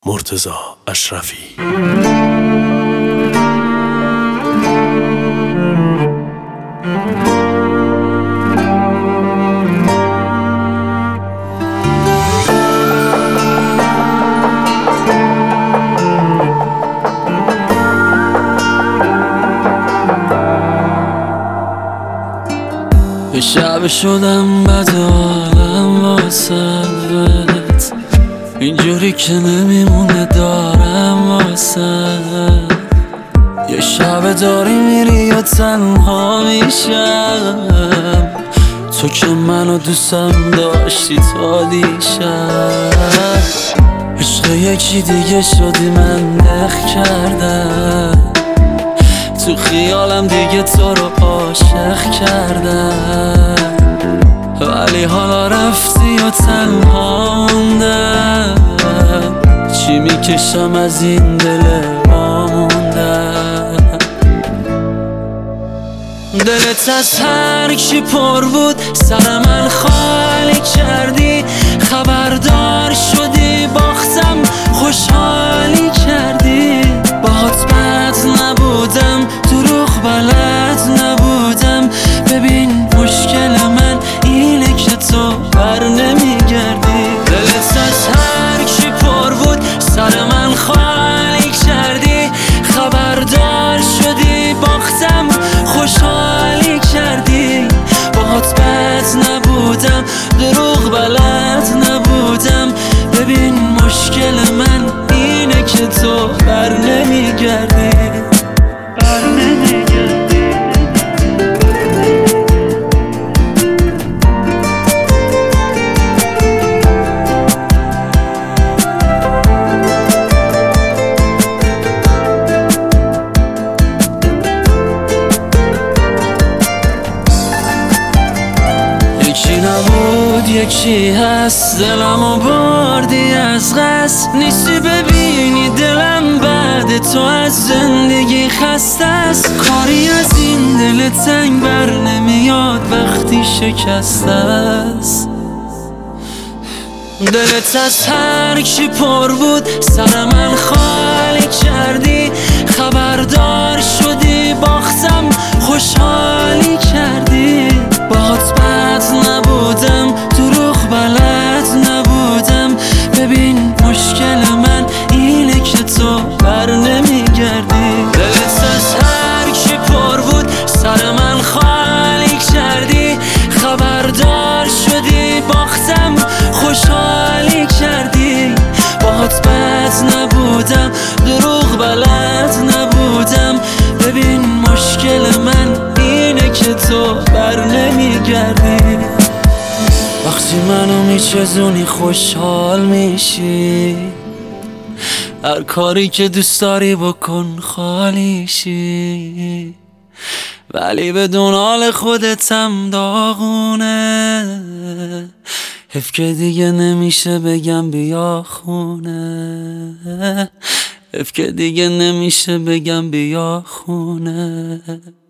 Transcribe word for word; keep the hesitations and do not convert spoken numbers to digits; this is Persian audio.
مرتضی اشرفی. یه شب شدم بد حالم واسه اینجوری که نمیمونه دارم واسه یه شب داری میری یا تنها میشم تو که منو دوستم داشتی تا دیشب عشق یکی دیگه شدی من نخ کردم تو خیالم دیگه تو رو عاشق کردم ولی حالا رفتی و تنها موندم چی میکشم از این دل ماندم دلت از هر کی پر بود سر من خالی کردی خبردار شدی باختم خوشحالی کردی باهات بد نبودم دروغ بلد نبودم ببین مشکل من اینه که تو بر نمیگردی دلت از هر کی پر بود سر من خالی کردی خبردار شدی باختم خوشحالی کردی باهات بد نبودم دروغ بلد نبودم ببین مشکل من اینه که تو بر نمیگردی بر نمیگردی یکی نبود یکی هست دلمو بردی از قصد نیستی ببینی دلم بعد تو از زندگی خسته است کاری از این دل تنگ بر نمیاد وقتی شکسته است دلت از هر کی پر بود سر من خالی کردی خبردار شدی باختم خوشحالی کردی باهات بد نبودم دروغ بلد نبودم ببین مشکل من اینه که تو بر نمیگردی دلت از هر کی پر بود سر من خالی کردی خبردار شدی باختم خوشحالی کردی باهات بد نبودم دروغ بلد نبودم ببین مشکل من اینه که تو بر نمیگردی وقتی منو میچزونی خوشحال میشی هر کاری که دوست داری بکن خالیشی ولی بدون حال خودتم داغونه حیف که دیگه نمیشه بگم بیا خونه حیف که دیگه نمیشه بگم بیا خونه